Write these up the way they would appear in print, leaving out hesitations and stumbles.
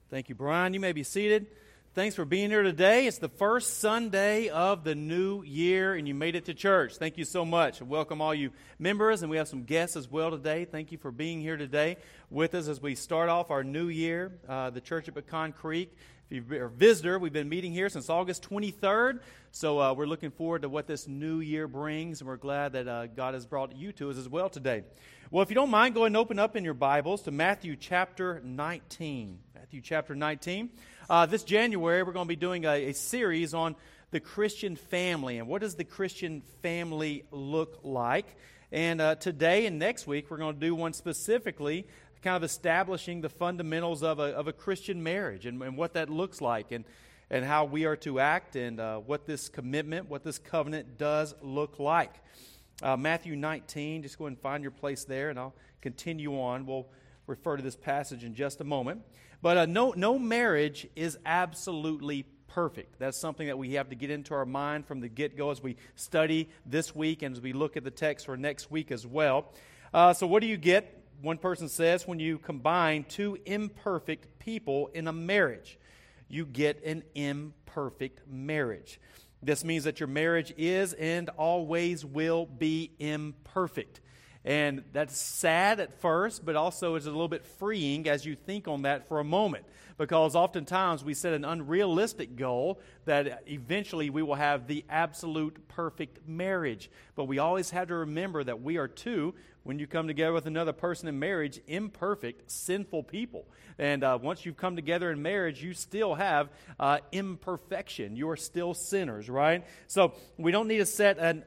Thank you, Brian. You may be seated. Thanks for being here today. It's the first Sunday of the new year, and you made it to church. Thank you so much. Welcome all you members, and we have some guests as well today. Thank you for being here today with us as we start off our new year, the Church at Pecan Creek. If you're a visitor, we've been meeting here since August 23rd, so we're looking forward to what this new year brings, and we're glad that God has brought you to us as well today. Well, if you don't mind, go ahead and open up in your Bibles to Matthew chapter 19. Matthew chapter 19. This January, we're going to be doing a series on the Christian family and what does the Christian family look like. And today and next week, we're going to do one specifically kind of establishing the fundamentals of a Christian marriage and what that looks like and how we are to act and what this commitment, what this covenant does look like. Matthew 19, just go ahead and find your place there, and I'll continue on. We'll refer to this passage in just a moment. But no marriage is absolutely perfect. That's something that we have to get into our mind from the get-go as we study this week and as we look at the text for next week as well. So what do you get? One person says when you combine two imperfect people in a marriage, you get an imperfect marriage. This means that your marriage is and always will be imperfect. And that's sad at first, but also is a little bit freeing as you think on that for a moment. Because oftentimes we set an unrealistic goal that eventually we will have the absolute perfect marriage. But we always have to remember that we are two, when you come together with another person in marriage, imperfect, sinful people. And once you've come together in marriage, you still have imperfection. You are still sinners, right? So we don't need to set an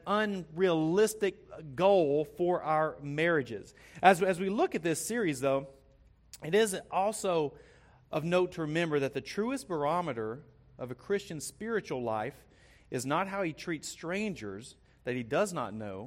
unrealistic goal for our marriages. As we look at this series, though, it is also of note to remember that the truest barometer of a Christian's spiritual life is not how he treats strangers that he does not know,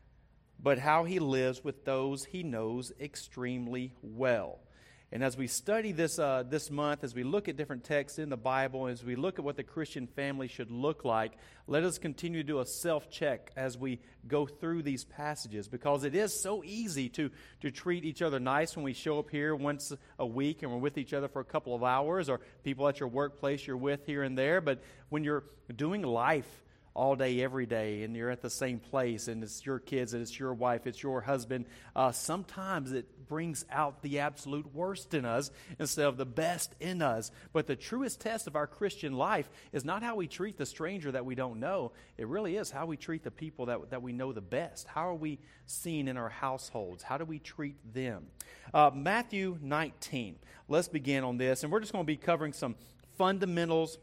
but how he lives with those he knows extremely well. And as we study this month, as we look at different texts in the Bible, as we look at what the Christian family should look like, let us continue to do a self-check as we go through these passages, because it is so easy to treat each other nice when we show up here once a week and we're with each other for a couple of hours, or people at your workplace you're with here and there. But when you're doing life all day, every day, and you're at the same place, and it's your kids, and it's your wife, it's your husband, sometimes it brings out the absolute worst in us instead of the best in us. But the truest test of our Christian life is not how we treat the stranger that we don't know. It really is how we treat the people that we know the best. How are we seen in our households? How do we treat them? Matthew 19. Let's begin on this, and we're just going to be covering some fundamentals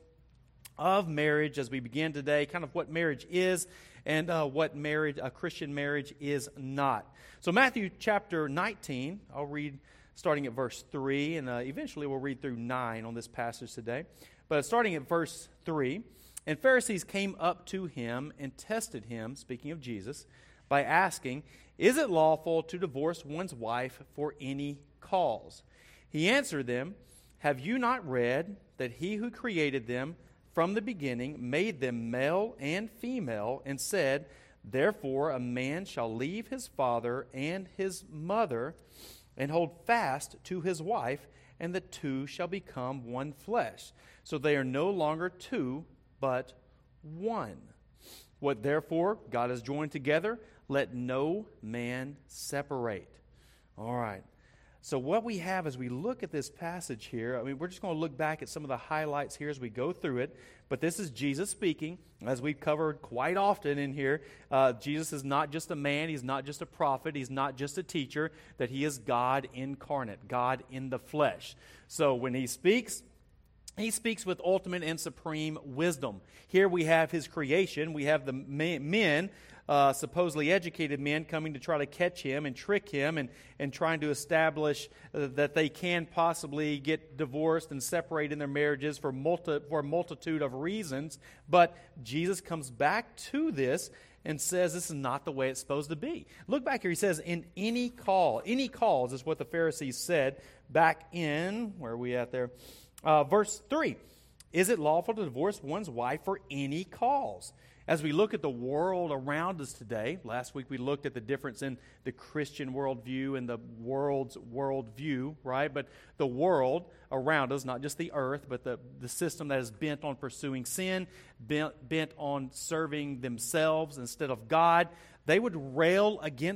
of marriage as we begin today, kind of what marriage is and what a Christian marriage is not. So Matthew chapter 19, I'll read starting at verse 3, and eventually we'll read through 9 on this passage today. But starting at verse 3, and Pharisees came up to him and tested him, speaking of Jesus, by asking, "Is it lawful to divorce one's wife for any cause?" He answered them, "Have you not read that he who created them from the beginning made them male and female, and said, therefore a man shall leave his father and his mother and hold fast to his wife, and the two shall become one flesh. So they are no longer two, but one. What therefore God has joined together, let no man separate." All right. So what we have as we look at this passage here, we're just going to look back at some of the highlights here as we go through it. But this is Jesus speaking, as we've covered quite often in here. Jesus is not just a man. He's not just a prophet. He's not just a teacher. That he is God incarnate, God in the flesh. So when he speaks with ultimate and supreme wisdom. Here we have his creation. We have the men, supposedly educated men, coming to try to catch him and trick him and trying to establish that they can possibly get divorced and separate in their marriages for a multitude of reasons. But Jesus comes back to this and says this is not the way it's supposed to be. Look back here. He says, in any cause is what the Pharisees said back in, where are we at there? Verse 3, is it lawful to divorce one's wife for any cause? As we look at the world around us today, last week we looked at the difference in the Christian worldview and the world's worldview, right? But the world around us, not just the earth, but the system that is bent on pursuing sin, bent on serving themselves instead of God, they would rail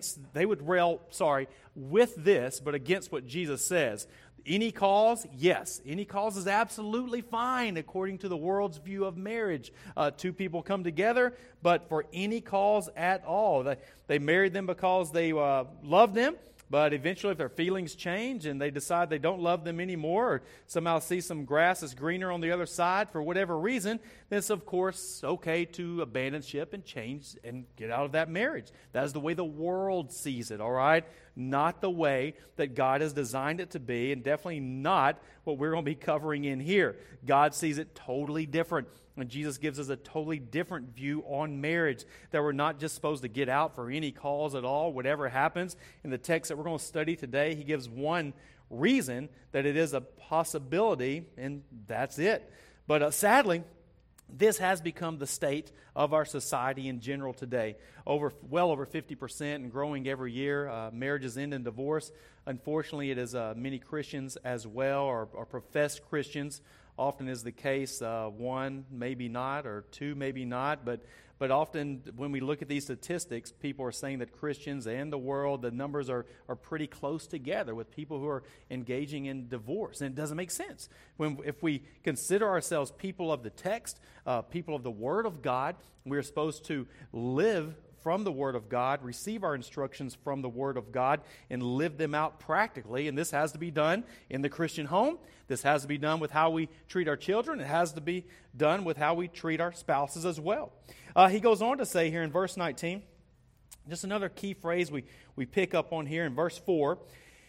with this, but against what Jesus says. Any cause? Yes. Any cause is absolutely fine according to the world's view of marriage. Two people come together, but for any cause at all. They married them because they loved them, but eventually if their feelings change and they decide they don't love them anymore, or somehow see some grass is greener on the other side for whatever reason, then it's of course okay to abandon ship and change and get out of that marriage. That is the way the world sees it, all right? Not the way that God has designed it to be, and definitely not what we're going to be covering in here. God sees it totally different. And Jesus gives us a totally different view on marriage, that we're not just supposed to get out for any cause at all, whatever happens. In the text that we're going to study today, he gives one reason that it is a possibility, and that's it. But sadly, this has become the state of our society in general today. Well over 50% and growing every year. Marriages end in divorce. Unfortunately, it is many Christians as well, or professed Christians. Often is the case, one maybe not, or two maybe not, but often when we look at these statistics, people are saying that Christians and the world, the numbers are pretty close together with people who are engaging in divorce. And it doesn't make sense. If we consider ourselves people of the text, people of the Word of God, we're supposed to live from the Word of God, receive our instructions from the Word of God, and live them out practically. And this has to be done in the Christian home. This has to be done with how we treat our children. It has to be done with how we treat our spouses as well. He goes on to say here in verse 19, just another key phrase we pick up on here in verse 4.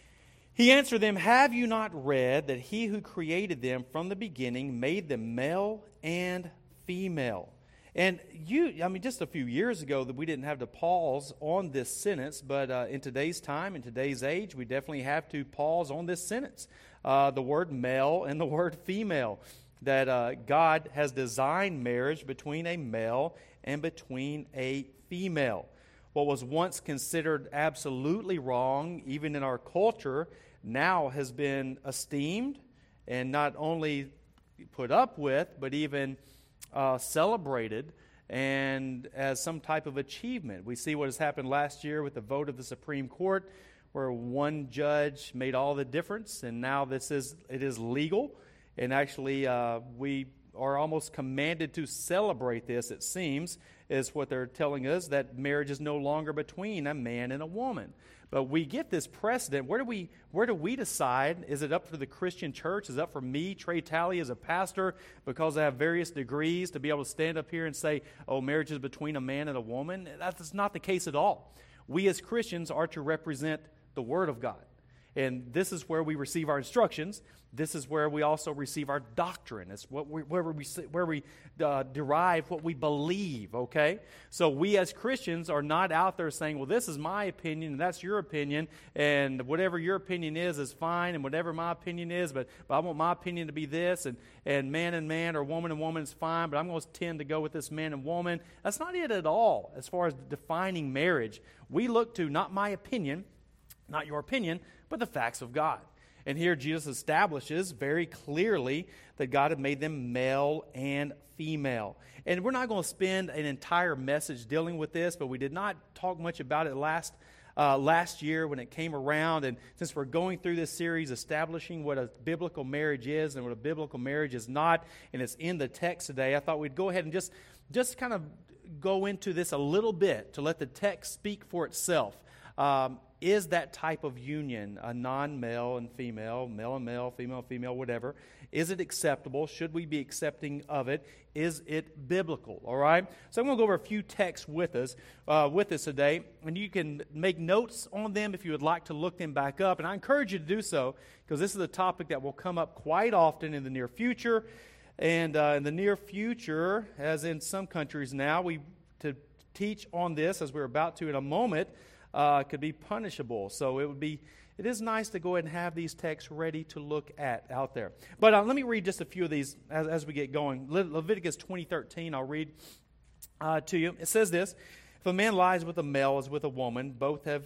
He answered them, "Have you not read that he who created them from the beginning made them male and female?" And just a few years ago that we didn't have to pause on this sentence, but in today's time, in today's age, we definitely have to pause on this sentence. The word male and the word female, that God has designed marriage between a male and between a female. What was once considered absolutely wrong, even in our culture, now has been esteemed and not only put up with, but even celebrated and as some type of achievement. We see what has happened last year with the vote of the Supreme Court, where one judge made all the difference, and now it is legal. And actually, we are almost commanded to celebrate this, it seems, is what they're telling us, that marriage is no longer between a man and a woman. But we get this precedent. Where do we decide? Is it up for the Christian church? Is it up for me, Trey Talley, as a pastor, because I have various degrees, to be able to stand up here and say, oh, marriage is between a man and a woman? That's not the case at all. We as Christians are to represent the Word of God. And this is where we receive our instructions. This is where we also receive our doctrine. It's where we derive what we believe, okay? So we as Christians are not out there saying, well, this is my opinion and that's your opinion, and whatever your opinion is fine, and whatever my opinion is, but I want my opinion to be this, and man and man or woman and woman is fine, but I'm going to tend to go with this man and woman. That's not it at all as far as defining marriage. We look to not my opinion, not your opinion, but the facts of God. And here Jesus establishes very clearly that God had made them male and female. And we're not going to spend an entire message dealing with this, but we did not talk much about it last year when it came around. And since we're going through this series establishing what a biblical marriage is and what a biblical marriage is not, and it's in the text today, I thought we'd go ahead and just kind of go into this a little bit to let the text speak for itself. Is that type of union, a non-male and female, male and male, female, whatever, is it acceptable? Should we be accepting of it? Is it biblical? All right? So I'm going to go over a few texts with us today, and you can make notes on them if you would like to look them back up. And I encourage you to do so, because this is a topic that will come up quite often in the near future. And in the near future, as in some countries now, to teach on this, as we're about to in a moment, could be punishable. So it is nice to go ahead and have these texts ready to look at out there. But let me read just a few of these as we get going. Leviticus 20:13, I'll read. to you. It says this: if a man lies with a male as with a woman, both have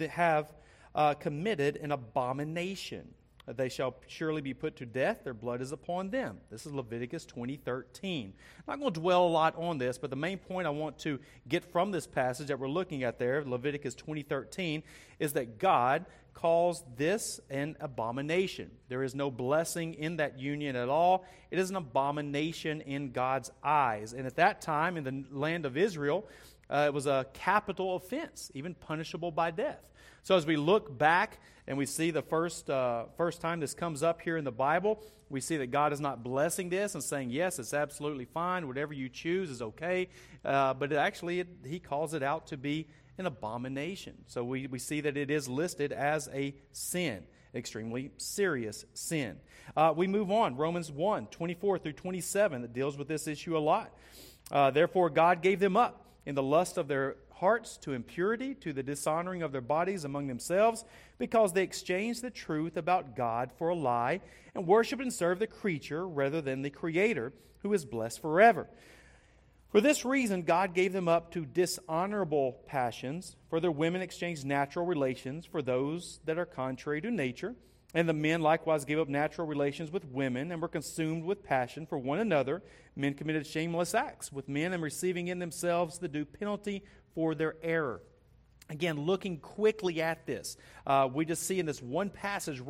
committed an abomination. They shall surely be put to death. Their blood is upon them. This is Leviticus 20:13. I'm not going to dwell a lot on this, but the main point I want to get from this passage that we're looking at there, Leviticus 20:13, is that God calls this an abomination. There is no blessing in that union at all. It is an abomination in God's eyes. And at that time, in the land of Israel, it was a capital offense, even punishable by death. So as we look back and we see the first time this comes up here in the Bible, we see that God is not blessing this and saying, yes, it's absolutely fine, whatever you choose is okay. But He calls it out to be an abomination. So we see that it is listed as a sin, extremely serious sin. We move on, Romans 1:24 through 27, that deals with this issue a lot. Therefore God gave them up in the lust of their hearts to impurity, to the dishonoring of their bodies among themselves, because they exchanged the truth about God for a lie, and worshiped and served the creature rather than the Creator, who is blessed forever. For this reason, God gave them up to dishonorable passions, for their women exchanged natural relations for those that are contrary to nature. And the men likewise gave up natural relations with women, and were consumed with passion for one another. Men committed shameless acts with men, and receiving in themselves the due penalty for their error. Again, looking quickly at this, we just see in this one passage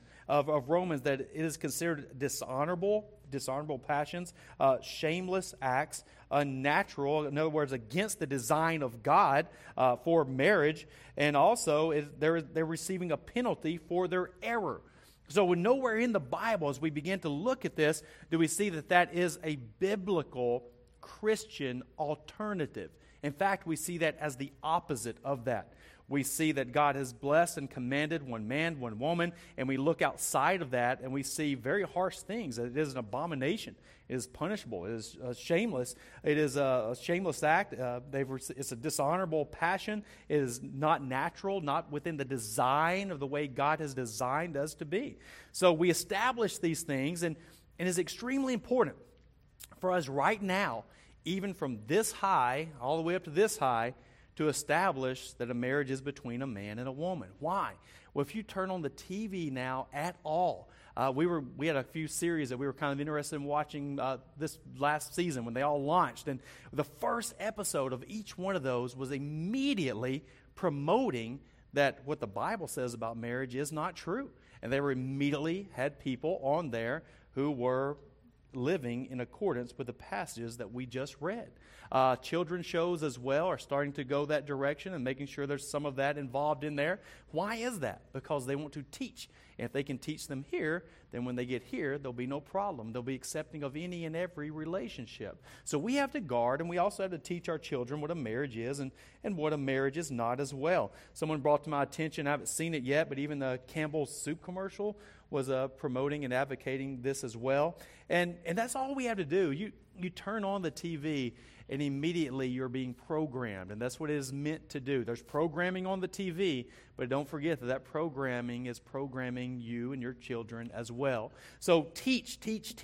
of Romans that it is considered dishonorable passions, shameless acts, unnatural, in other words, against the design of God for marriage, and also they're receiving a penalty for their error. So nowhere in the Bible, as we begin to look at this, do we see that is a biblical Christian alternative. In fact, we see that as the opposite of that. We see that God has blessed and commanded one man, one woman, and we look outside of that and we see very harsh things. It is an abomination. It is punishable. It is shameless. It is a shameless act. It's a dishonorable passion. It is not natural, not within the design of the way God has designed us to be. So we establish these things, and it is extremely important for us right now, even from this high all the way up to this high, to establish that a marriage is between a man and a woman. Why? Well, if you turn on the TV now at all, we had a few series that we were kind of interested in watching this last season when they all launched. And the first episode of each one of those was immediately promoting that what the Bible says about marriage is not true. And they were immediately had people on there who were living in accordance with the passages that we just read. Children's shows as well are starting to go that direction and making sure there's some of that involved in there. Why is that? Because they want to teach. And if they can teach them here, then when they get here, there'll be no problem. They'll be accepting of any and every relationship. So we have to guard, and we also have to teach our children what a marriage is and what a marriage is not as well. Someone brought to my attention, I haven't seen it yet, but even the Campbell's soup commercial was promoting and advocating this as well. And that's all we have to do. You turn on the TV and immediately you're being programmed, and that's what it is meant to do. There's programming on the TV, but don't forget that programming is programming you and your children as well. So teach.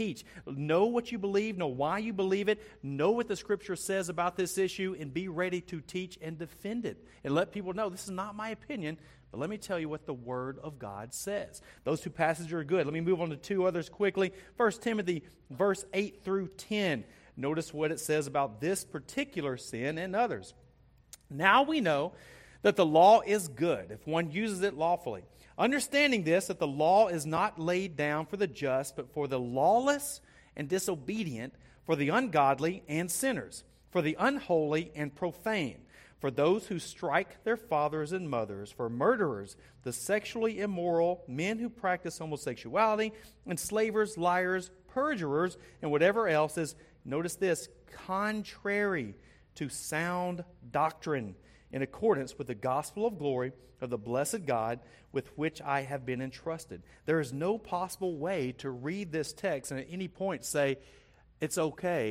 Know what you believe, know why you believe it, know what the Scripture says about this issue, and be ready to teach and defend it. And let people know this is not my opinion, but let me tell you what the Word of God says. Those two passages are good. Let me move on to two others quickly. 1 Timothy, verse 8 through 10. Notice what it says about this particular sin and others. Now we know that the law is good if one uses it lawfully. Understanding this, that the law is not laid down for the just, but for the lawless and disobedient, for the ungodly and sinners, for the unholy and profane, for those who strike their fathers and mothers, for murderers, the sexually immoral, men who practice homosexuality, enslavers, liars, perjurers, and whatever else is, notice this, contrary to sound doctrine, in accordance with the gospel of glory of the blessed God with which I have been entrusted. There is no possible way to read this text and at any point say, it's okay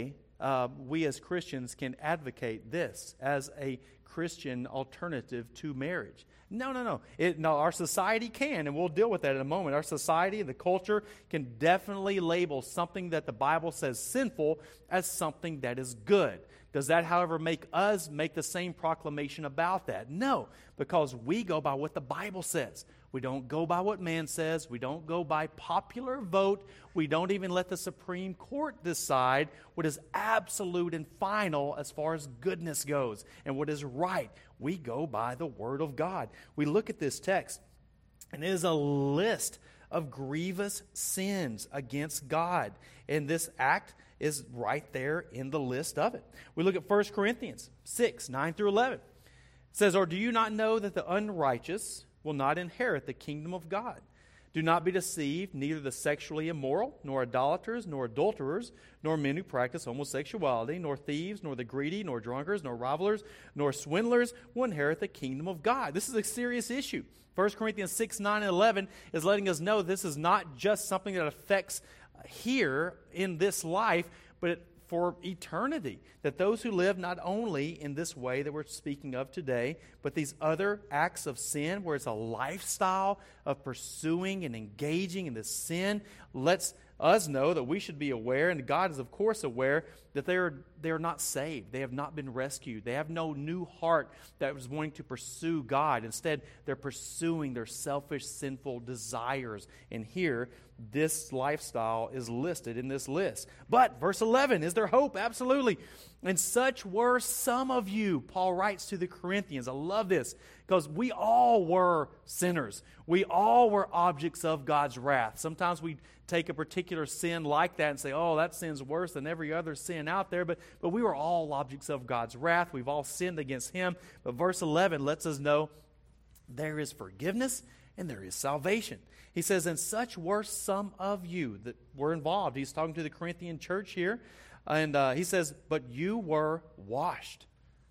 we as Christians can advocate this as a Christian alternative to marriage. No. No, our society can, and we'll deal with that in a moment. Our society, the culture, can definitely label something that the Bible says sinful as something that is good. Does that, however, make us make the same proclamation about that? No, because we go by what the Bible says. We don't go by what man says. We don't go by popular vote. We don't even let the Supreme Court decide what is absolute and final as far as goodness goes and what is right. We go by the Word of God. We look at this text, and it is a list of grievous sins against God. And this act is right there in the list of it. We look at 1 Corinthians 6, 9 through 11. It says, "Or do you not know that the unrighteous will not inherit the kingdom of God? Do not be deceived, neither the sexually immoral, nor idolaters, nor adulterers, nor men who practice homosexuality, nor thieves, nor the greedy, nor drunkards, nor revelers, nor swindlers will inherit the kingdom of God." This is a serious issue. 1 Corinthians 6, 9, and 11 is letting us know this is not just something that affects here in this life, but for eternity. That those who live not only in this way that we're speaking of today, but these other acts of sin where it's a lifestyle of pursuing and engaging in this sin, lets us know that we should be aware, and God is of course aware, that they are not saved. They have not been rescued. They have no new heart that was wanting to pursue God. Instead, they're pursuing their selfish, sinful desires. And here, this lifestyle is listed in this list. But, verse 11, is there hope? Absolutely. "And such were some of you," Paul writes to the Corinthians. I love this, because we all were sinners. We all were objects of God's wrath. Sometimes we take a particular sin like that and say, oh, that sin's worse than every other sin out there. But we were all objects of God's wrath. We've all sinned against Him. But verse 11 lets us know there is forgiveness and there is salvation. He says, "And such were some of you," that were involved. He's talking to the Corinthian church here. And he says, "But you were washed,"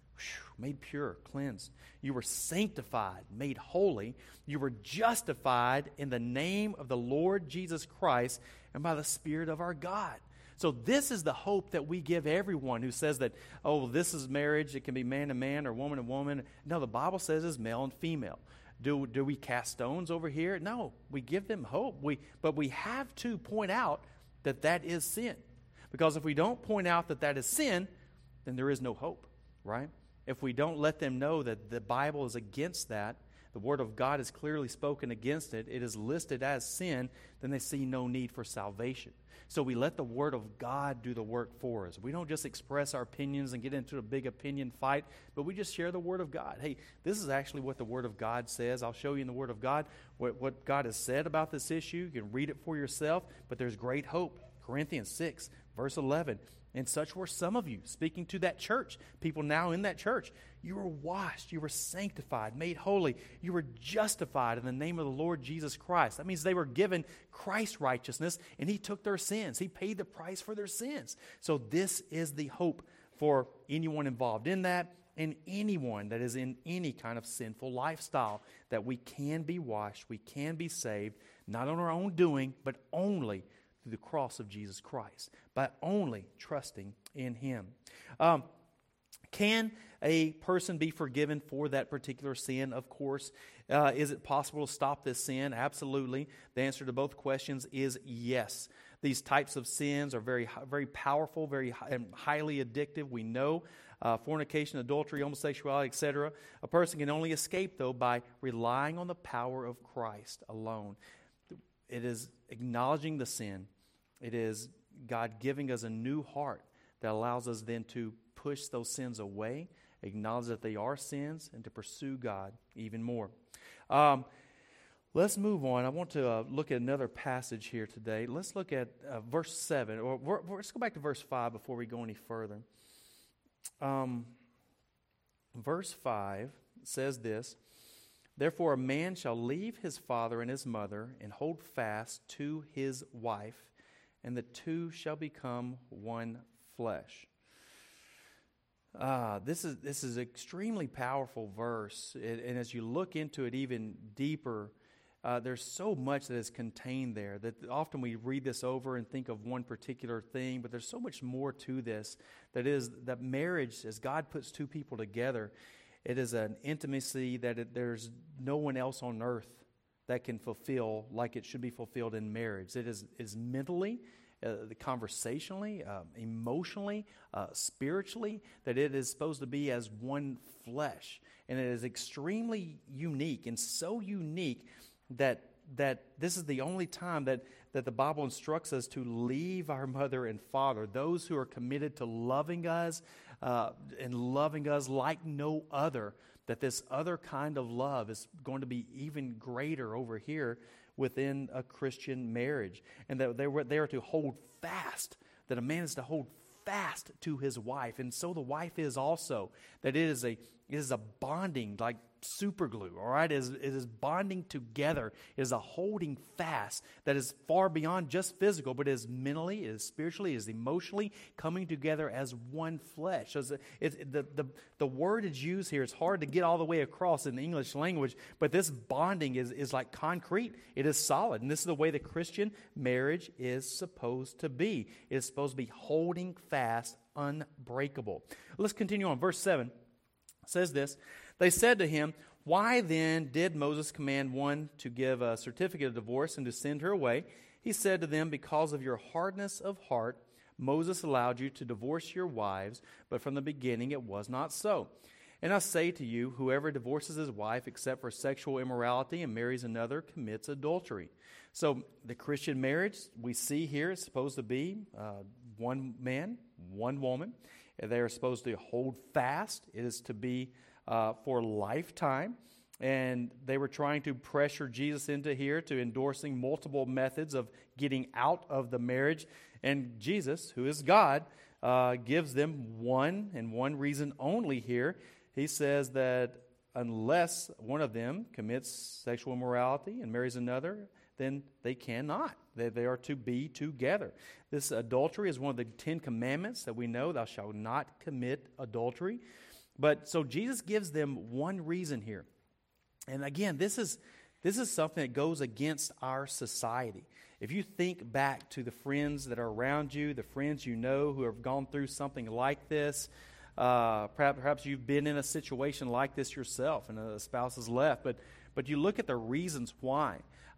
made pure, cleansed. "You were sanctified," made holy. "You were justified in the name of the Lord Jesus Christ and by the Spirit of our God." So this is the hope that we give everyone who says that, oh, this is marriage. It can be man to man or woman to woman. No, the Bible says it's male and female. Do we cast stones over here? No, we give them hope. But we have to point out that is sin. Because if we don't point out that is sin, then there is no hope, right? If we don't let them know that the Bible is against that, the Word of God is clearly spoken against it, it is listed as sin, then they see no need for salvation. So we let the Word of God do the work for us. We don't just express our opinions and get into a big opinion fight, but we just share the Word of God. Hey, this is actually what the Word of God says. I'll show you in the Word of God what God has said about this issue. You can read it for yourself, but there's great hope. Corinthians 6, verse 11. "And such were some of you," speaking to that church, people now in that church. "You were washed, you were sanctified, made holy, you were justified in the name of the Lord Jesus Christ." That means they were given Christ's righteousness, and He took their sins. He paid the price for their sins. So this is the hope for anyone involved in that, and anyone that is in any kind of sinful lifestyle, that we can be washed, we can be saved, not on our own doing, but only through the cross of Jesus Christ, by only trusting in Him. Can a person be forgiven for that particular sin? Of course. Is it possible to stop this sin? Absolutely. The answer to both questions is yes. These types of sins are very, very powerful, very highly addictive. We know fornication, adultery, homosexuality, etc. A person can only escape, though, by relying on the power of Christ alone. It is acknowledging the sin. It is God giving us a new heart that allows us then to push those sins away, acknowledge that they are sins, and to pursue God even more. Let's move on. I want to look at another passage here today. Let's look at verse 7, or let's go back to verse 5 before we go any further. Verse 5 says this: "Therefore a man shall leave his father and his mother and hold fast to his wife, and the two shall become one flesh." This is an extremely powerful verse, and as you look into it even deeper, there's so much that is contained there that often we read this over and think of one particular thing, but there's so much more to this. That marriage, as God puts two people together, it is an intimacy that there's no one else on earth that can fulfill like it should be fulfilled in marriage. It is mentally, conversationally, emotionally, spiritually, that it is supposed to be as one flesh. And it is extremely unique, and so unique that this is the only time that the Bible instructs us to leave our mother and father, those who are committed to loving us and loving us like no other, that this other kind of love is going to be even greater over here within a Christian marriage. And that they are to hold fast, that a man is to hold fast to his wife, and so the wife is also, that it is a bonding like super glue, all right? It is bonding together. It is a holding fast that is far beyond just physical, but is mentally, is spiritually, is emotionally coming together as one flesh. So the word is used here. It's hard to get all the way across in the English language, but this bonding is like concrete. It is solid, and this is the way the Christian marriage is supposed to be. It is supposed to be holding fast, unbreakable. Let's continue on. Verse 7 says this. They said to him, "Why then did Moses command one to give a certificate of divorce and to send her away?" He said to them, "Because of your hardness of heart, Moses allowed you to divorce your wives, but from the beginning it was not so. And I say to you, whoever divorces his wife except for sexual immorality and marries another commits adultery." So the Christian marriage we see here is supposed to be one man, one woman. They are supposed to hold fast. It is to be for lifetime. And they were trying to pressure Jesus into here to endorsing multiple methods of getting out of the marriage. And Jesus, who is God, gives them one and one reason only here. He says that unless one of them commits sexual immorality and marries another, then they cannot. They are to be together. This adultery is one of the 10 commandments that we know, thou shalt not commit adultery. But so Jesus gives them one reason here. And again, this is something that goes against our society. If you think back to the friends that are around you, the friends you know who have gone through something like this, perhaps you've been in a situation like this yourself and a spouse has left, but you look at the reasons why.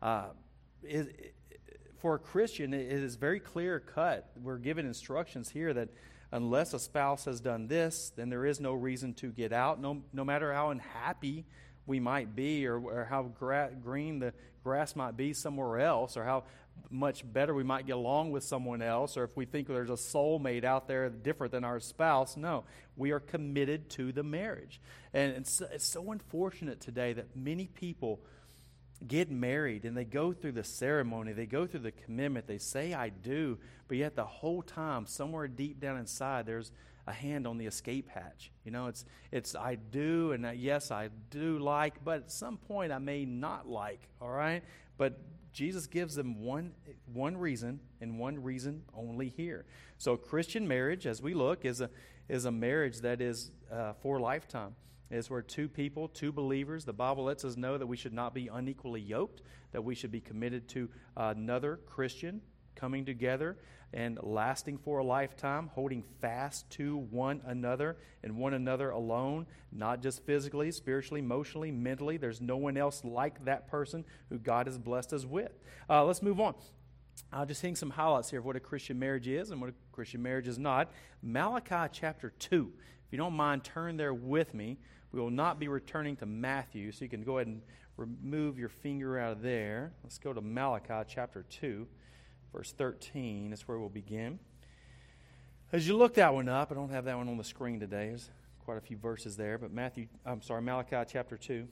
For a Christian, it is very clear cut. We're given instructions here that unless a spouse has done this, then there is no reason to get out, no matter how unhappy we might be or how green the grass might be somewhere else, or how much better we might get along with someone else, or if we think there's a soulmate out there different than our spouse. No, we are committed to the marriage. And it's so unfortunate today that many people get married and they go through the ceremony, they go through the commitment, they say I do, but yet the whole time, somewhere deep down inside, there's a hand on the escape hatch. You know, it's I do, and yes, I do like, but at some point I may not like, all right? But Jesus gives them one reason, and one reason only here. So Christian marriage, as we look, is a marriage that is for a lifetime. It's where two people, two believers, the Bible lets us know that we should not be unequally yoked, that we should be committed to another Christian coming together and lasting for a lifetime, holding fast to one another and one another alone, not just physically, spiritually, emotionally, mentally. There's no one else like that person who God has blessed us with. Let's move on. I'll just hang some highlights here of what a Christian marriage is and what a Christian marriage is not. Malachi chapter 2. If you don't mind, turn there with me. We will not be returning to Matthew, so you can go ahead and remove your finger out of there. Let's go to Malachi chapter 2, verse 13. That's where we'll begin. As you look that one up, I don't have that one on the screen today. There's quite a few verses there, but Malachi chapter 2.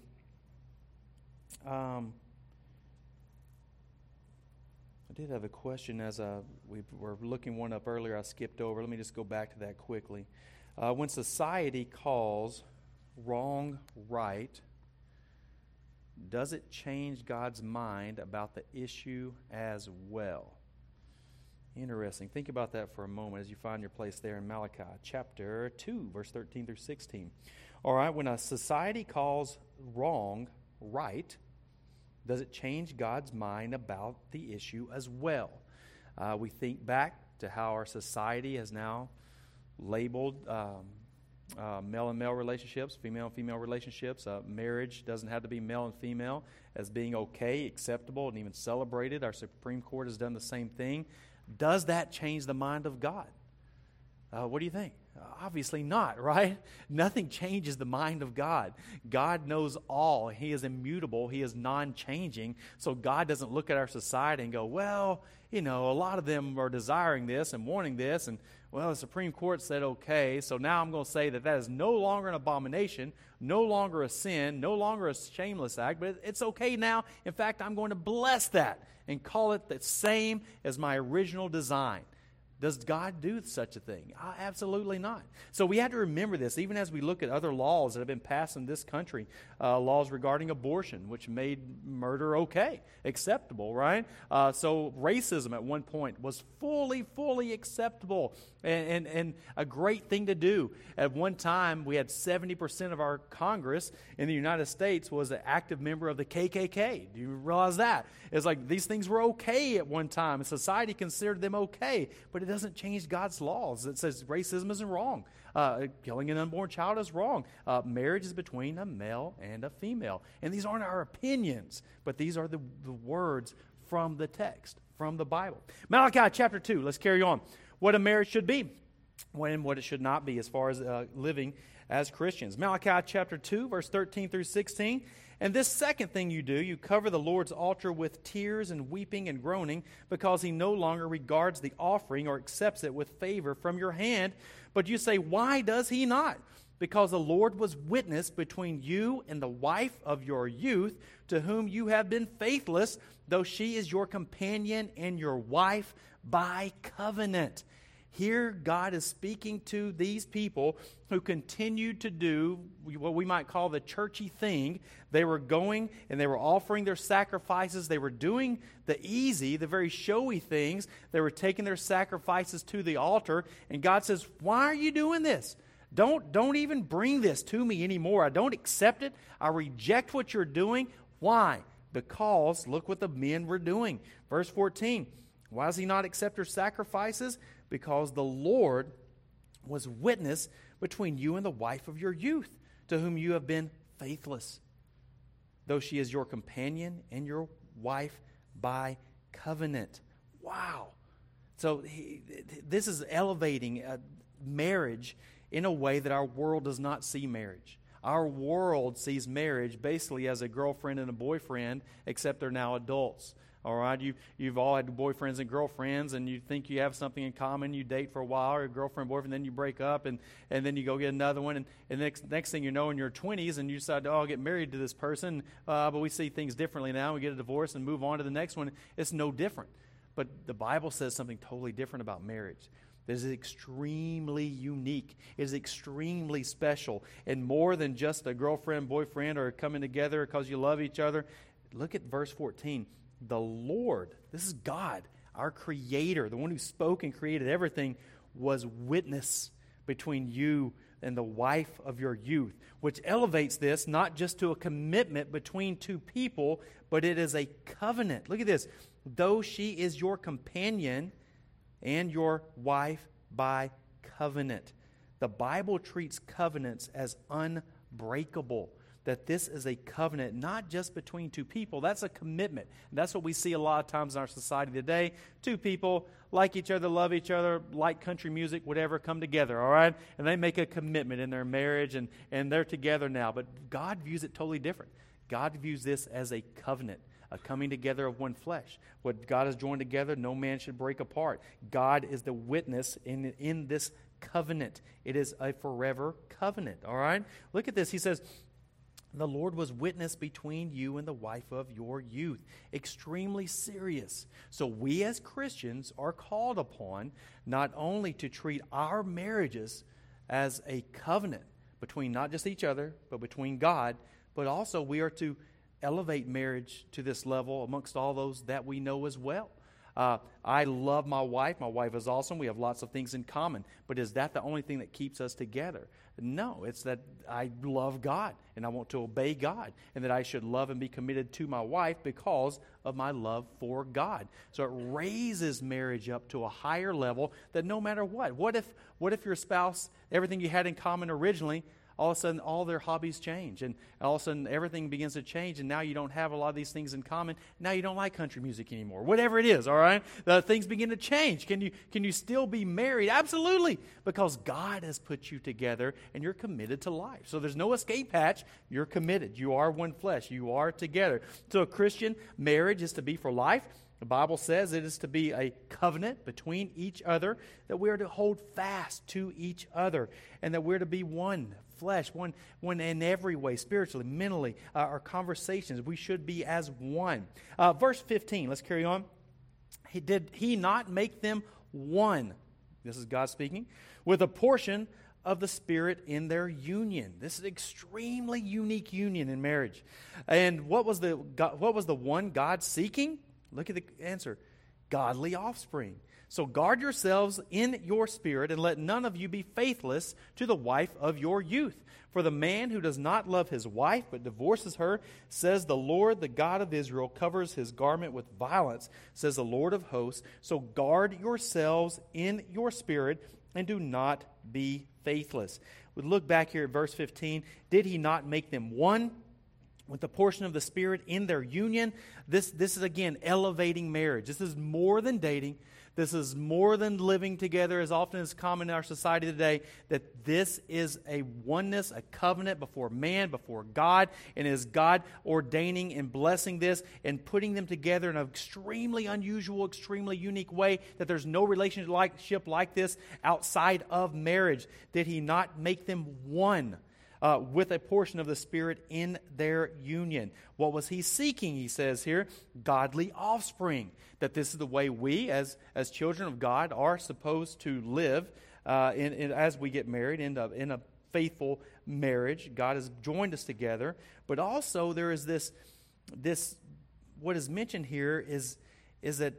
I did have a question as we were looking one up earlier. I skipped over. Let me just go back to that quickly. When society calls wrong right, does it change God's mind about the issue as well? Interesting. Think about that for a moment as you find your place there in Malachi chapter 2, verse 13 through 16. All right, when a society calls wrong right, Does it change God's mind about the issue as well? We think back to how our society has now labeled male and male relationships, female and female relationships. Marriage doesn't have to be male and female as being okay, acceptable, and even celebrated. Our Supreme Court has done the same thing. Does that change the mind of God? What do you think? Obviously not, right? Nothing changes the mind of God. God knows all. He is immutable. He is non-changing. So God doesn't look at our society and go, well, a lot of them are desiring this and wanting this, and well, the Supreme Court said okay, so now I'm going to say that is no longer an abomination, no longer a sin, no longer a shameless act, but it's okay now. In fact, I'm going to bless that and call it the same as my original design. Does God do such a thing? Absolutely not. So we have to remember this, even as we look at other laws that have been passed in this country, laws regarding abortion, which made murder okay, acceptable, right? So racism at one point was fully acceptable and a great thing to do. At one time, we had 70% of our Congress in the United States was an active member of the KKK. Do you realize that? It's like these things were okay at one time, and society considered them okay, but it doesn't change God's laws. It says racism isn't wrong. Killing an unborn child is wrong. Marriage is between a male and a female. And these aren't our opinions, but these are the words from the text, from the Bible. Malachi chapter 2, let's carry on. What a marriage should be and what it should not be as far as living as Christians. Malachi chapter 2, verse 13 through 16. And this second thing you do, you cover the Lord's altar with tears and weeping and groaning, because he no longer regards the offering or accepts it with favor from your hand. But you say, why does he not? Because the Lord was witness between you and the wife of your youth, to whom you have been faithless, though she is your companion and your wife by covenant. Here, God is speaking to these people who continued to do what we might call the churchy thing. They were going and they were offering their sacrifices. They were doing the easy, the very showy things. They were taking their sacrifices to the altar. And God says, why are you doing this? Don't even bring this to me anymore. I don't accept it. I reject what you're doing. Why? Because look what the men were doing. Verse 14, why does he not accept your sacrifices? Because the Lord was witness between you and the wife of your youth, to whom you have been faithless, though she is your companion and your wife by covenant. Wow. So this is elevating marriage in a way that our world does not see marriage. Our world sees marriage basically as a girlfriend and a boyfriend, except they're now adults. All right, you've all had boyfriends and girlfriends, and you think you have something in common. You date for a while, or a girlfriend, boyfriend, then you break up, and then you go get another one. And next thing you know, in your 20s, and you decide, I'll get married to this person. But we see things differently now. We get a divorce and move on to the next one. It's no different. But the Bible says something totally different about marriage. It is extremely unique. It is extremely special, and more than just a girlfriend, boyfriend, or coming together because you love each other. Look at verse 14. The Lord, this is God, our Creator, the one who spoke and created everything, was witness between you and the wife of your youth, which elevates this not just to a commitment between two people, but it is a covenant. Look at this. Though she is your companion and your wife by covenant. The Bible treats covenants as unbreakable. That this is a covenant, not just between two people. That's a commitment. And that's what we see a lot of times in our society today. Two people like each other, love each other, like country music, whatever, come together, all right? And they make a commitment in their marriage, and they're together now. But God views it totally different. God views this as a covenant, a coming together of one flesh. What God has joined together, no man should break apart. God is the witness in this covenant. It is a forever covenant, all right? Look at this. He says, the Lord was witness between you and the wife of your youth. Extremely serious. So we as Christians are called upon not only to treat our marriages as a covenant between not just each other, but between God, but also we are to elevate marriage to this level amongst all those that we know as well. I love my wife. My wife is awesome. We have lots of things in common. But is that the only thing that keeps us together? No, it's that I love God and I want to obey God, and that I should love and be committed to my wife because of my love for God. So it raises marriage up to a higher level that no matter what if your spouse, everything you had in common originally, all of a sudden all their hobbies change, and all of a sudden everything begins to change, and now you don't have a lot of these things in common. Now you don't like country music anymore. Whatever it is, all right? Things begin to change. Can you still be married? Absolutely, because God has put you together and you're committed to life. So there's no escape hatch. You're committed. You are one flesh. You are together. So a Christian marriage is to be for life. The Bible says it is to be a covenant between each other, that we are to hold fast to each other, and that we're to be one flesh, one in every way, spiritually, mentally, our conversations. We should be as one. Verse 15, let's carry on. Did he not make them one? This is God speaking. With a portion of the Spirit in their union. This is an extremely unique union in marriage. And what was the one God seeking? Look at the answer. Godly offspring. So guard yourselves in your spirit, and let none of you be faithless to the wife of your youth. For the man who does not love his wife, but divorces her, says the Lord, the God of Israel, covers his garment with violence, says the Lord of hosts. So guard yourselves in your spirit, and do not be faithless. We look back here at verse 15. Did he not make them one? With the portion of the Spirit in their union. This is, again, elevating marriage. This is more than dating. This is more than living together, as often is common in our society today, that this is a oneness, a covenant before man, before God, and is God ordaining and blessing this and putting them together in an extremely unusual, extremely unique way, that there's no relationship like this outside of marriage. Did he not make them one? With a portion of the Spirit in their union. What was he seeking, he says here? Godly offspring. That this is the way we, as children of God, are supposed to live as we get married in a faithful marriage. God has joined us together. But also there is this what is mentioned here is that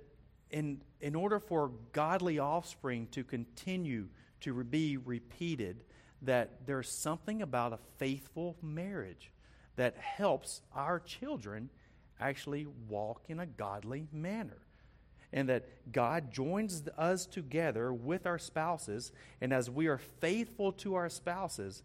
in order for godly offspring to continue to be repeated, that there's something about a faithful marriage that helps our children actually walk in a godly manner. And that God joins us together with our spouses, and as we are faithful to our spouses,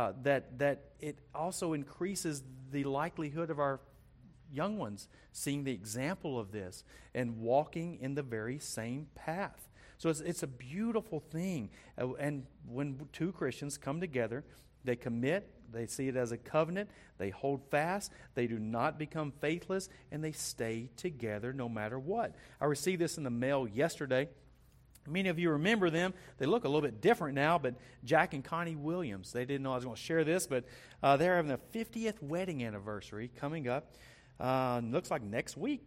that it also increases the likelihood of our young ones seeing the example of this and walking in the very same path. So it's a beautiful thing. And when two Christians come together, they commit, they see it as a covenant, they hold fast, they do not become faithless, and they stay together no matter what. I received this in the mail yesterday. Many of you remember them. They look a little bit different now, but Jack and Connie Williams, they didn't know I was going to share this, but they're having a 50th wedding anniversary coming up. Looks like next week.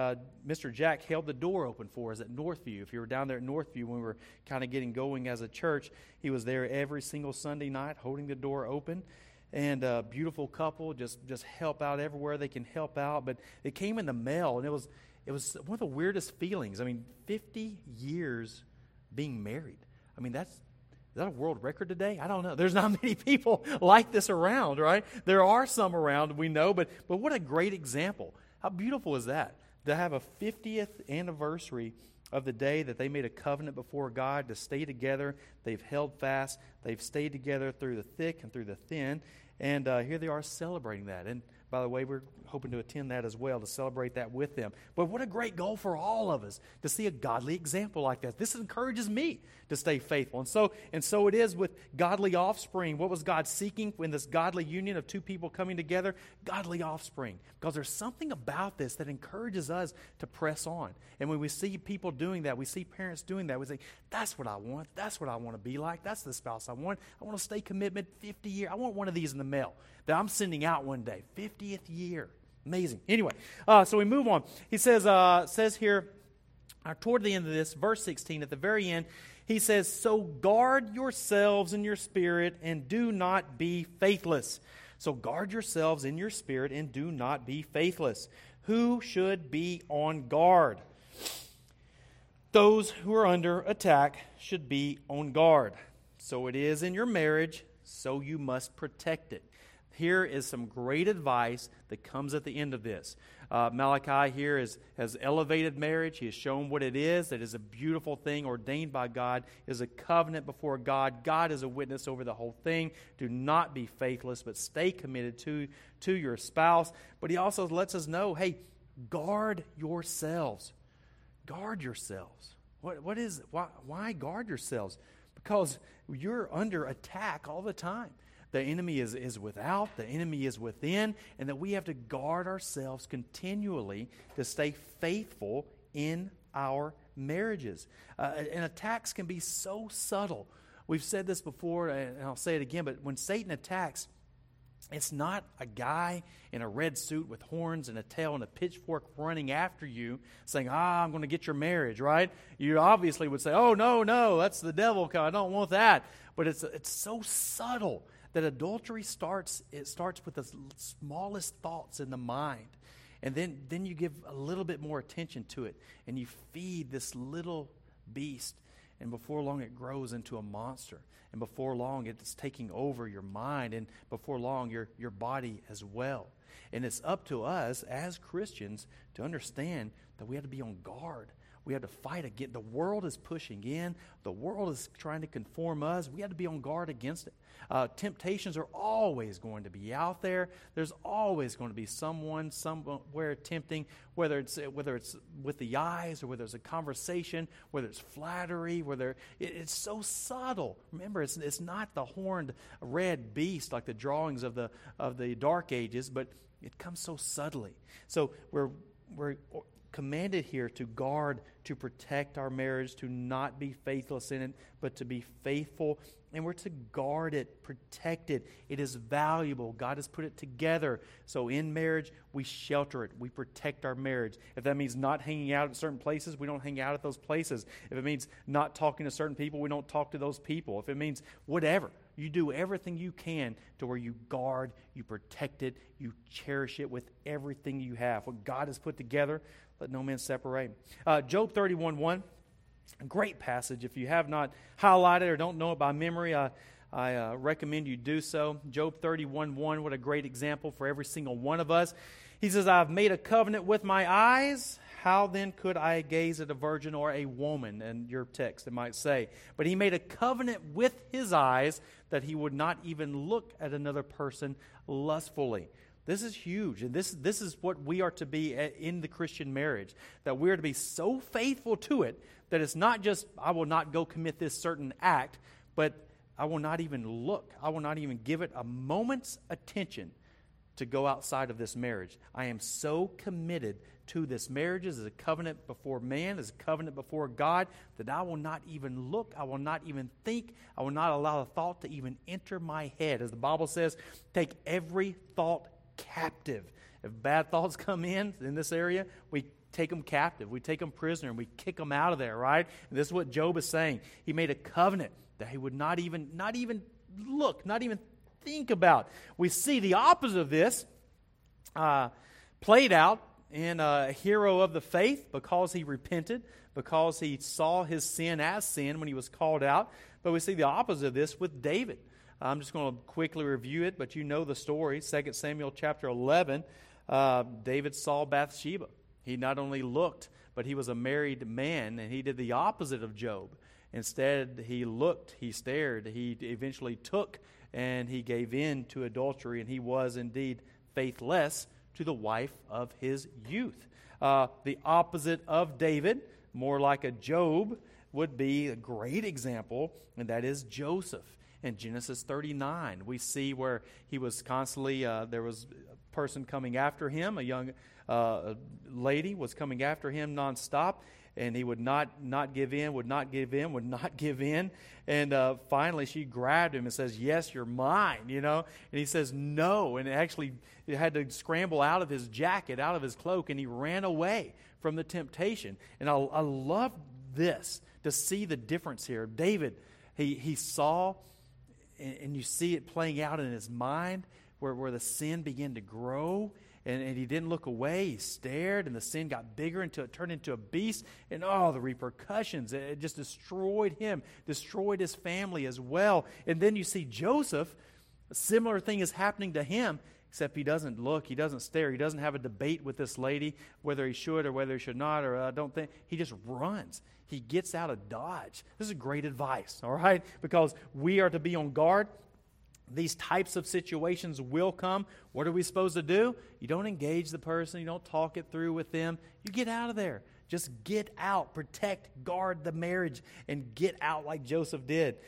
Mr. Jack held the door open for us at Northview. If you were down there at Northview when we were kind of getting going as a church, he was there every single Sunday night holding the door open. And a beautiful couple just help out everywhere they can help out. But it came in the mail, and it was one of the weirdest feelings. I mean, 50 years being married. I mean, is that a world record today? I don't know. There's not many people like this around, right? There are some around, we know, but what a great example. How beautiful is that? To have a 50th anniversary of the day that they made a covenant before God to stay together. They've held fast. They've stayed together through the thick and through the thin. And here they are celebrating that. And by the way, we're hoping to attend that as well, to celebrate that with them. But what a great goal for all of us to see a godly example like that. This encourages me to stay faithful. And so it is with godly offspring. What was God seeking in this godly union of two people coming together? Godly offspring. Because there's something about this that encourages us to press on. And when we see people doing that, we see parents doing that, we say, that's what I want. That's what I want to be like. That's the spouse I want. I want to stay committed 50 years. I want one of these in the mail that I'm sending out one day. 50th year. Amazing. Anyway, so we move on. He says here, toward the end of this, verse 16, at the very end, he says, so guard yourselves in your spirit and do not be faithless. So guard yourselves in your spirit and do not be faithless. Who should be on guard? those who are under attack should be on guard. So it is in your marriage, so you must protect it. Here is some great advice that comes at the end of this. Malachi here has elevated marriage. He has shown what it is. It is a beautiful thing ordained by God. It is a covenant before God. God is a witness over the whole thing. Do not be faithless, but stay committed to your spouse. But he also lets us know, hey, guard yourselves. Guard yourselves. Why guard yourselves? Because you're under attack all the time. The enemy is without, the enemy is within, and that we have to guard ourselves continually to stay faithful in our marriages. And attacks can be so subtle. We've said this before, and I'll say it again, but when Satan attacks, it's not a guy in a red suit with horns and a tail and a pitchfork running after you saying, I'm going to get your marriage, right? You obviously would say, oh, no, that's the devil. I don't want that. But it's so subtle that adultery starts with the smallest thoughts in the mind. And then you give a little bit more attention to it, and you feed this little beast, and before long it grows into a monster. And before long it's taking over your mind, and before long your body as well. And it's up to us as Christians to understand that we have to be on guard. We have to fight against. The world is pushing in. The world is trying to conform us. We have to be on guard against it. Temptations are always going to be out there. There's always going to be someone somewhere tempting, whether it's with the eyes or whether it's a conversation, whether it's flattery, it's so subtle. Remember, it's not the horned red beast like the drawings of the Dark Ages, but it comes so subtly. So we're commanded here to guard, to protect our marriage, to not be faithless in it, but to be faithful. And we're to guard it, protect it. It is valuable. God has put it together. So in marriage, we shelter it. We protect our marriage. If that means not hanging out at certain places, we don't hang out at those places. If it means not talking to certain people, we don't talk to those people. If it means whatever, you do everything you can to where you guard, you protect it, you cherish it with everything you have. What God has put together, let no man separate. Job 31:1, a great passage. If you have not highlighted or don't know it by memory, I recommend you do so. Job 31:1, what a great example for every single one of us. He says, I've made a covenant with my eyes. How then could I gaze at a virgin or a woman? In your text, it might say. But he made a covenant with his eyes that he would not even look at another person lustfully. This is huge, and this is what we are to be in the Christian marriage, that we are to be so faithful to it that it's not just, I will not go commit this certain act, but I will not even look. I will not even give it a moment's attention to go outside of this marriage. I am so committed to this marriage as a covenant before man, as a covenant before God, that I will not even look, I will not even think, I will not allow a thought to even enter my head. As the Bible says, take every thought captive. If bad thoughts come in this area, we take them captive. We take them prisoner and we kick them out of there, right? And this is what Job is saying. He made a covenant that he would not even look, not even think about. We see the opposite of this played out in a hero of the faith because he repented, because he saw his sin as sin when he was called out. But we see the opposite of this with David. I'm just going to quickly review it, but you know the story. 2 Samuel chapter 11, David saw Bathsheba. He not only looked, but he was a married man, and he did the opposite of Job. Instead, he looked, he stared, he eventually took, and he gave in to adultery, and he was indeed faithless to the wife of his youth. The opposite of David, more like a Job, would be a great example, and that is Joseph. In Genesis 39, we see where he was constantly, there was a person coming after him, a young lady was coming after him nonstop, and he would not give in, would not give in. And finally she grabbed him and says, yes, you're mine, And he says, no. And actually he had to scramble out of his jacket, out of his cloak, and he ran away from the temptation. And I love this, to see the difference here. David, he saw, and you see it playing out in his mind where the sin began to grow, and he didn't look away. He stared, and the sin got bigger until it turned into a beast. And the repercussions, it just destroyed him, destroyed his family as well. And then you see Joseph, a similar thing is happening to him, except he doesn't look, he doesn't stare, he doesn't have a debate with this lady, whether he should or whether he should not, or I don't think. He just runs. He gets out of Dodge. This is great advice, all right? Because we are to be on guard. These types of situations will come. What are we supposed to do? You don't engage the person. You don't talk it through with them. You get out of there. Just get out. Protect, guard the marriage, and get out like Joseph did.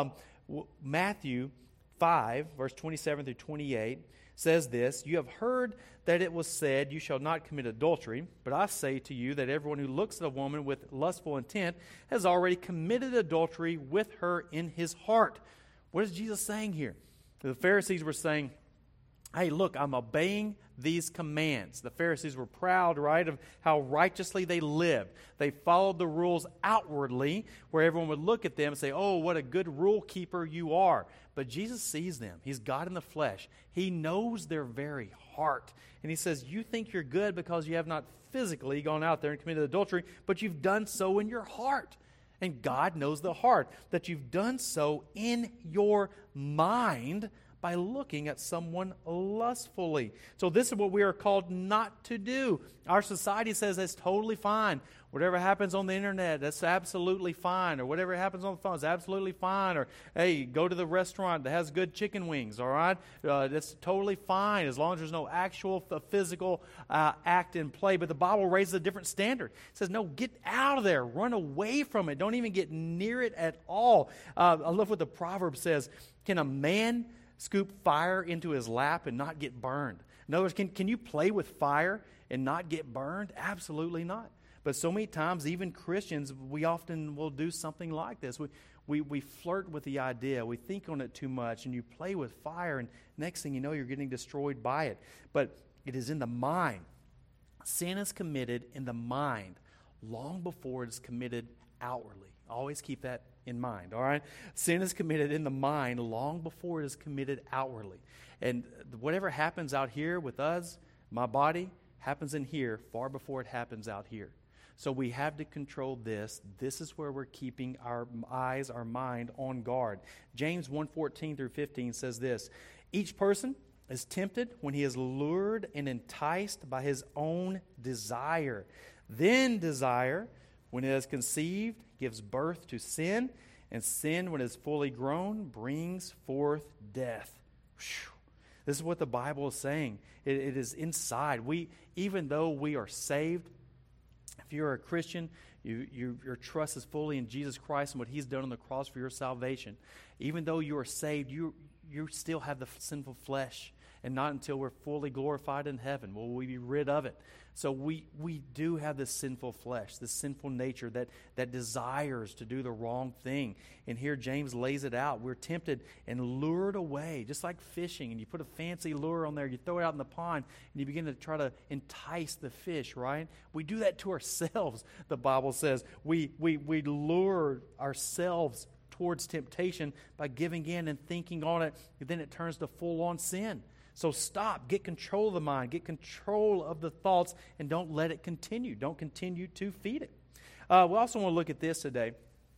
Matthew 5, verse 27 through 28 says this, "You have heard that it was said, 'You shall not commit adultery.' But I say to you that everyone who looks at a woman with lustful intent has already committed adultery with her in his heart." What is Jesus saying here? The Pharisees were saying, hey, look, I'm obeying these commands. The Pharisees were proud, right, of how righteously they lived. They followed the rules outwardly, where everyone would look at them and say, oh, what a good rule keeper you are. But Jesus sees them. He's God in the flesh. He knows their very heart. And he says, you think you're good because you have not physically gone out there and committed adultery, but you've done so in your heart. And God knows the heart, that you've done so in your mind by looking at someone lustfully. So this is what we are called not to do. Our society says that's totally fine. Whatever happens on the internet, that's absolutely fine. Or whatever happens on the phone is absolutely fine. Or, hey, go to the restaurant that has good chicken wings, all right? That's totally fine as long as there's no actual physical act in play. But the Bible raises a different standard. It says, no, get out of there. Run away from it. Don't even get near it at all. I love what the proverb says. Can a man scoop fire into his lap and not get burned? In other words, can you play with fire and not get burned? Absolutely not. But so many times, even Christians, we often will do something like this. We flirt with the idea. We think on it too much, and you play with fire, and next thing you know, you're getting destroyed by it. But it is in the mind. Sin is committed in the mind long before it is committed outwardly. Always keep that in mind, all right? Sin is committed in the mind long before it is committed outwardly. And whatever happens out here with us, my body, happens in here far before it happens out here. So we have to control this. This is where we're keeping our eyes, our mind on guard. James 1:14 through 15 says this, each person is tempted when he is lured and enticed by his own desire. Then desire, when it is conceived, gives birth to sin, and sin, when it is fully grown, brings forth death. Whew. This is what the Bible is saying. It is inside. Even though we are saved, if you're a Christian, your trust is fully in Jesus Christ and what He's done on the cross for your salvation. Even though you are saved, you still have the sinful flesh. And not until we're fully glorified in heaven will we be rid of it. So we do have this sinful flesh, this sinful nature that desires to do the wrong thing. And here James lays it out. We're tempted and lured away, just like fishing. And you put a fancy lure on there, you throw it out in the pond, and you begin to try to entice the fish, right? We do that to ourselves, the Bible says. We lure ourselves towards temptation by giving in and thinking on it, and then it turns to full-on sin. So stop, get control of the mind, get control of the thoughts, and don't let it continue. Don't continue to feed it. We also want to look at this today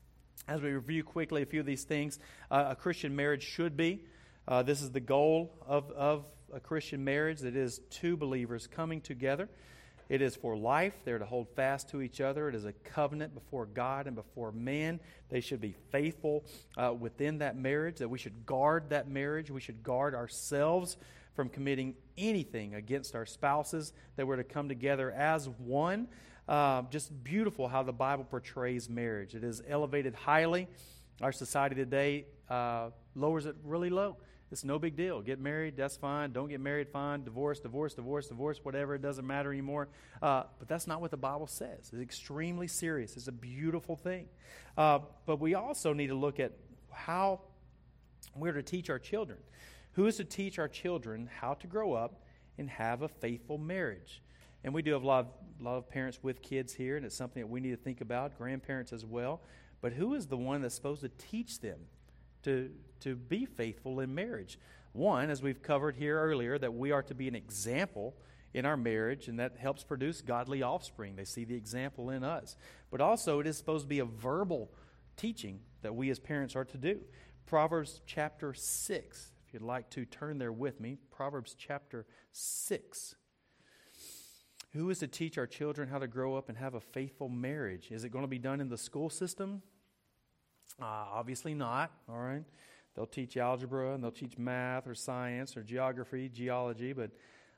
as we review quickly a few of these things. A Christian marriage should be. This is the goal of a Christian marriage. It is two believers coming together. It is for life. They're to hold fast to each other. It is a covenant before God and before man. They should be faithful within that marriage, that we should guard that marriage. We should guard ourselves from committing anything against our spouses, that we're to come together as one. Just beautiful how the Bible portrays marriage. It is elevated highly. Our society today lowers it really low. It's no big deal. Get married, that's fine. Don't get married, fine. Divorce, whatever. It doesn't matter anymore. But that's not what the Bible says. It's extremely serious. It's a beautiful thing. But we also need to look at how we're to teach our children. Who is to teach our children how to grow up and have a faithful marriage? And we do have a lot of parents with kids here, and it's something that we need to think about, grandparents as well. But who is the one that's supposed to teach them to be faithful in marriage? One, as we've covered here earlier, that we are to be an example in our marriage, and that helps produce godly offspring. They see the example in us. But also, it is supposed to be a verbal teaching that we as parents are to do. Proverbs chapter 6, if you'd like to turn there with me, Proverbs chapter 6. Who is to teach our children how to grow up and have a faithful marriage? Is it going to be done in the school system? Obviously not, all right? They'll teach algebra, and they'll teach math or science or geography, geology, but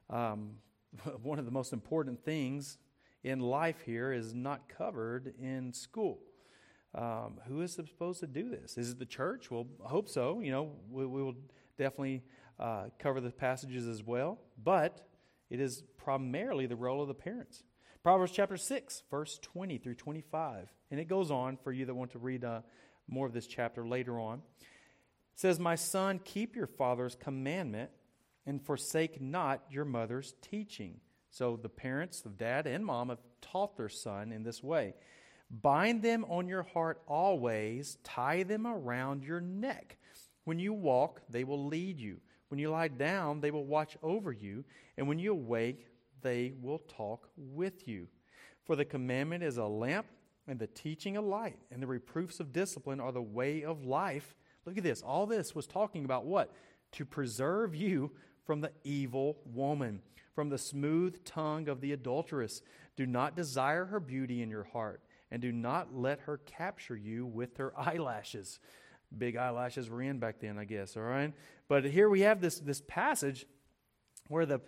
one of the most important things in life here is not covered in school. Who is supposed to do this? Is it the church? Well, I hope so. You know, we will definitely cover the passages as well, but it is primarily the role of the parents. Proverbs chapter 6, verse 20 through 25. And it goes on for you that want to read more of this chapter later on. It says, "My son, keep your father's commandment and forsake not your mother's teaching." So the parents, the dad and mom, have taught their son in this way. "Bind them on your heart always, tie them around your neck. When you walk, they will lead you. When you lie down, they will watch over you. And when you awake, they will talk with you. For the commandment is a lamp, and the teaching a light, and the reproofs of discipline are the way of life." Look at this. All this was talking about what? To preserve you from the evil woman, from the smooth tongue of the adulteress. Do not desire her beauty in your heart, and do not let her capture you with her eyelashes. Big eyelashes were in back then, I guess, all right? But here we have this passage where the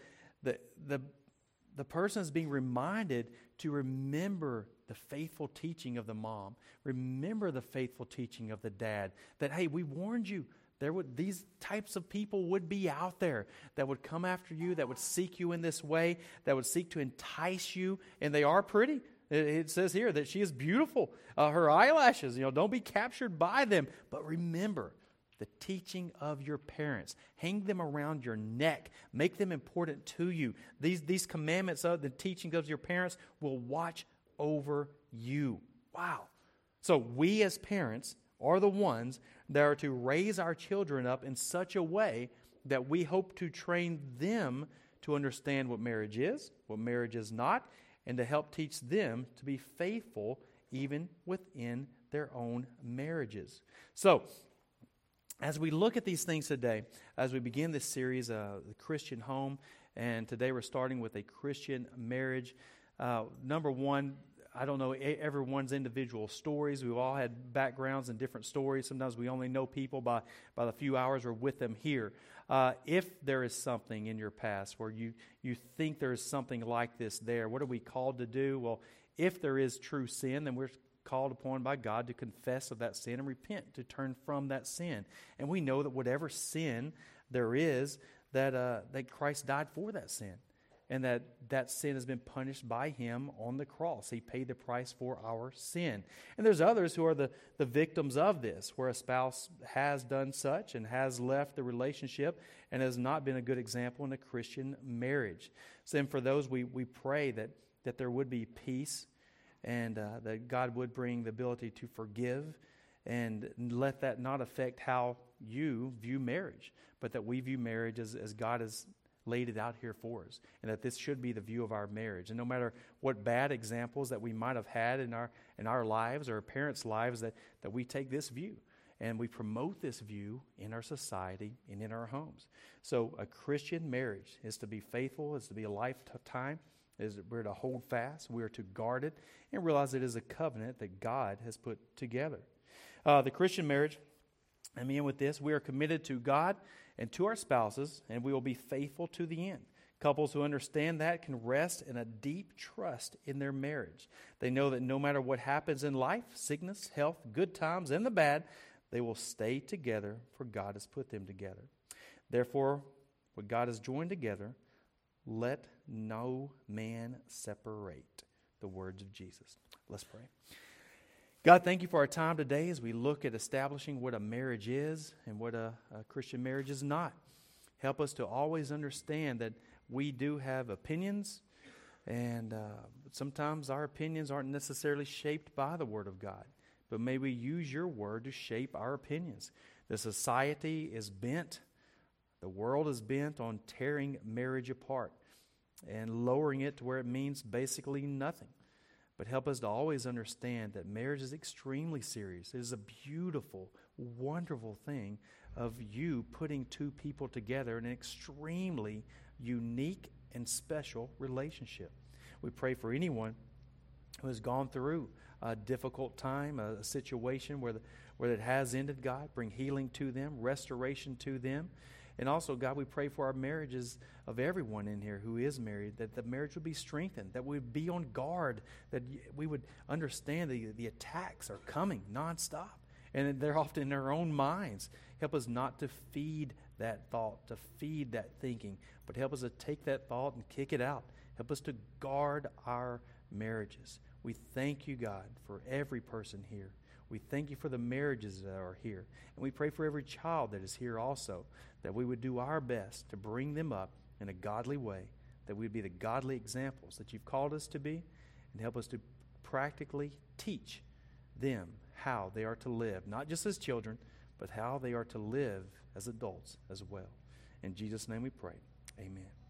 person is being reminded to remember the faithful teaching of the mom. Remember the faithful teaching of the dad. That, hey, we warned you. These types of people would be out there that would come after you, that would seek you in this way, that would seek to entice you. And they are pretty. It says here that she is beautiful. Her eyelashes, don't be captured by them. But remember the teaching of your parents. Hang them around your neck. Make them important to you. These commandments of the teaching of your parents will watch over you. Wow. So we as parents are the ones that are to raise our children up in such a way that we hope to train them to understand what marriage is not, and to help teach them to be faithful even within their own marriages. So, as we look at these things today, as we begin this series, The Christian Home, and today we're starting with a Christian marriage. Number one, I don't know everyone's individual stories. We've all had backgrounds and different stories. Sometimes we only know people by the few hours we're with them here. If there is something in your past where you think there is something like this there, what are we called to do? Well, if there is true sin, then we're called upon by God to confess of that sin and repent, to turn from that sin. And we know that whatever sin there is, that Christ died for that sin. And that sin has been punished by Him on the cross. He paid the price for our sin. And there's others who are the victims of this, where a spouse has done such and has left the relationship and has not been a good example in a Christian marriage. So then for those, we pray that there would be peace, and that God would bring the ability to forgive, and let that not affect how you view marriage, but that we view marriage as God has laid it out here for us, and that this should be the view of our marriage. And no matter what bad examples that we might have had in our lives or our parents' lives, that we take this view and we promote this view in our society and in our homes. So a Christian marriage is to be faithful, is to be a lifetime, we're to hold fast, we're to guard it, and realize it is a covenant that God has put together. The Christian marriage, let me end with this: we are committed to God and to our spouses, and we will be faithful to the end. Couples who understand that can rest in a deep trust in their marriage. They know that no matter what happens in life, sickness, health, good times, and the bad, they will stay together, for God has put them together. Therefore, what God has joined together, let no man separate. The words of Jesus. Let's pray. God, thank you for our time today as we look at establishing what a marriage is and what a Christian marriage is not. Help us to always understand that we do have opinions, and sometimes our opinions aren't necessarily shaped by the Word of God. But may we use your Word to shape our opinions. The society is bent, the world is bent on tearing marriage apart. and lowering it to where it means basically nothing. But help us to always understand that marriage is extremely serious. It is a beautiful, wonderful thing of you putting two people together in an extremely unique and special relationship. We pray for anyone who has gone through a difficult time, a situation where it has ended. God, bring healing to them, restoration to them. And also, God, we pray for our marriages of everyone in here who is married, that the marriage would be strengthened, that we would be on guard, that we would understand the attacks are coming nonstop. And they're often in our own minds. Help us not to feed that thought, to feed that thinking, but help us to take that thought and kick it out. Help us to guard our marriages. We thank you, God, for every person here. We thank you for the marriages that are here. And we pray for every child that is here also, that we would do our best to bring them up in a godly way, that we'd be the godly examples that you've called us to be, and help us to practically teach them how they are to live, not just as children, but how they are to live as adults as well. In Jesus' name we pray. Amen.